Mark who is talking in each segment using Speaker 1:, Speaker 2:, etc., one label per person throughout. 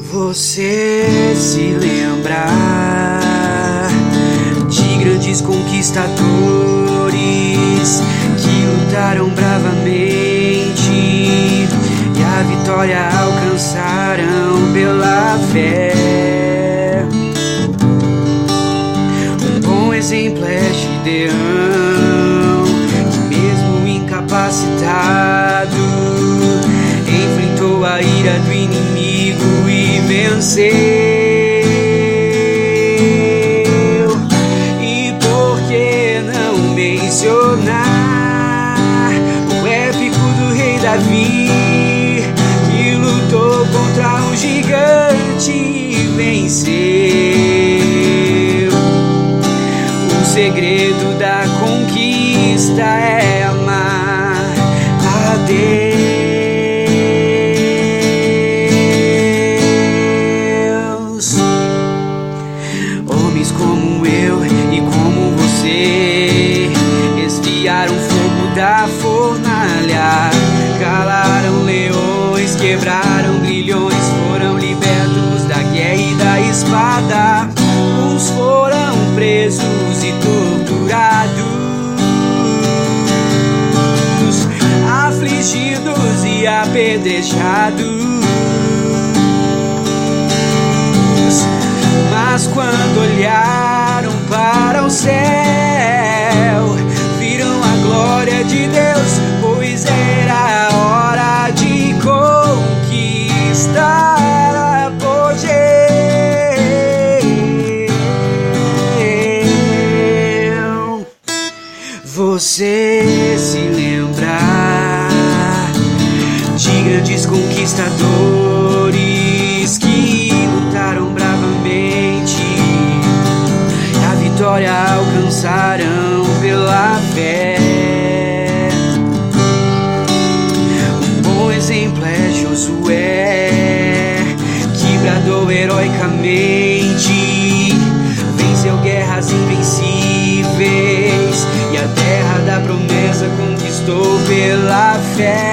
Speaker 1: Você se lembra de grandes conquistadores que lutaram bravamente e a vitória alcançaram pela fé. Um bom exemplo é Gideão, que mesmo incapacitado enfrentou a ira do inimigo e venceu. E por que não mencionar o épico do rei Davi, que lutou contra um gigante e venceu? O segredo da conquista é amar a Deus. Homens como eu e como você esfriaram o fogo da fornalha, calaram leões, quebraram grilhões, foram libertos da guerra e da espada. Uns foram presos e torturados, afligidos e apedrejados. Mas quando olharam para o céu, viram a glória de Deus, pois era a hora de conquistar a apogeu. Você se lembra de grandes conquistadores que lutaram bravamente e a vitória alcançaram pela fé. Um bom exemplo é Josué, que bradou heroicamente, venceu guerras invencíveis e a terra da promessa conquistou pela fé.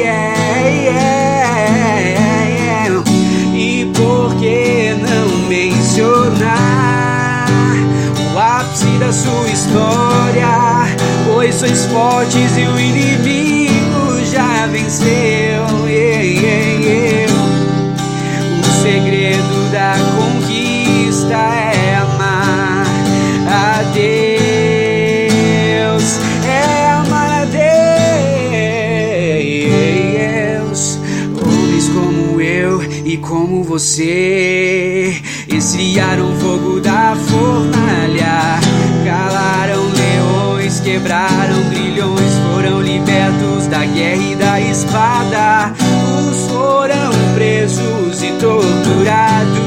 Speaker 1: E por que não mencionar o ápice da sua história? Pois sois fortes e o inimigo já venceu. O segredo da conquista é amar a Deus, é amar a Deus. Homens como eu e como você esfriaram o fogo da fornalha, calaram leões, quebraram grilhões, foram libertos da guerra e da espada. Uns foram presos e torturados,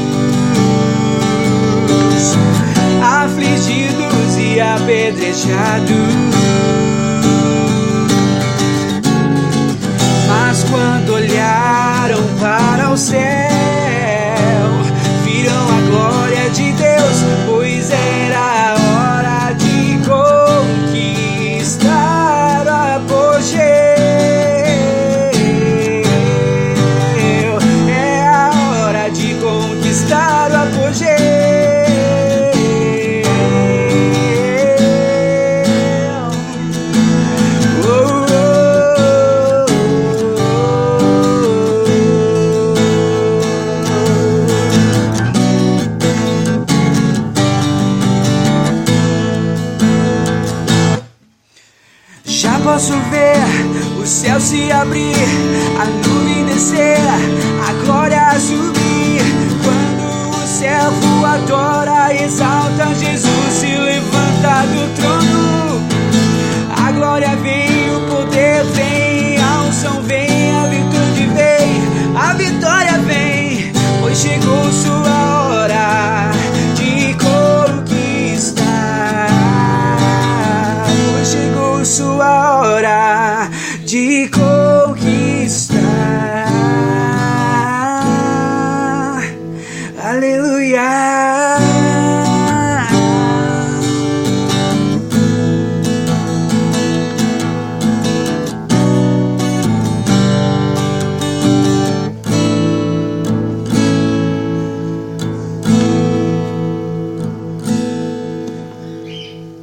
Speaker 1: afligidos e apedrejados. Mas quando olharam para o céu, viram a glória de Deus, pois era a hora de conquistar a apogeu. É a hora de conquistar o apogeu. Já posso ver o céu se abrir